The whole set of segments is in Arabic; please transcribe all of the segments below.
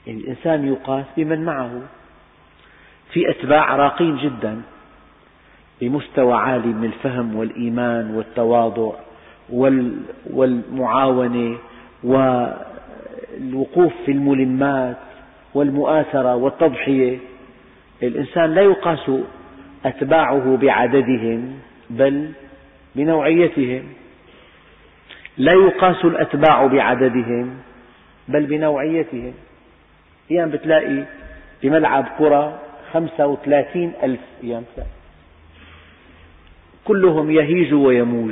يعني الإنسان يقاس بمن معه. في أتباع راقين جدا بمستوى عالي من الفهم والإيمان والتواضع والمعاونة والوقوف في الملمات والمؤاثرة والتضحية. الإنسان لا يقاس أتباعه بعددهم بل بنوعيتهم، لا يقاس الأتباع بعددهم بل بنوعيتهم. أيام بتلاقي بملعب كرة 35,000 أيام كلهم يهيج ويموج.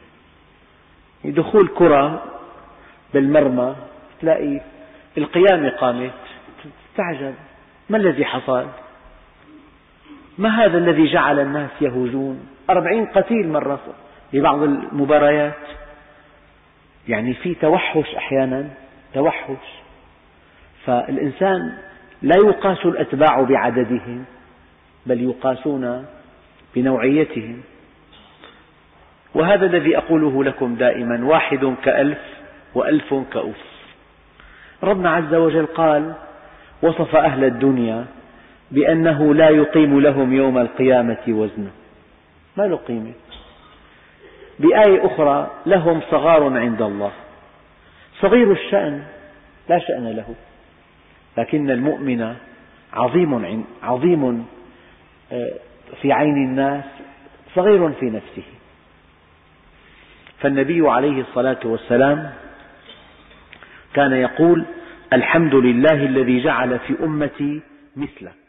دخول كرة بالمرمى تلاقي القيامة قامت، تستعجب ما الذي حصل؟ ما هذا الذي جعل الناس يهوجون؟ 40 قتيل مرة ببعض المباريات. يعني في توحش أحيانا، توحش. فالإنسان لا يقاس الأتباع بعددهم بل يقاسون بنوعيتهم. وهذا الذي أقوله لكم دائما: واحد كألف وألف كأف. ربنا عز وجل قال، وصف أهل الدنيا بأنه لا يقيم لهم يوم القيامة وزنا، ما له قيمة. بآية أخرى: لهم صغار عند الله. صغير الشأن لا شأن له، لكن المؤمن عظيم في عين الناس، صغير في نفسه. فالنبي عليه الصلاة والسلام كان يقول: الحمد لله الذي جعل في أمتي مثلك.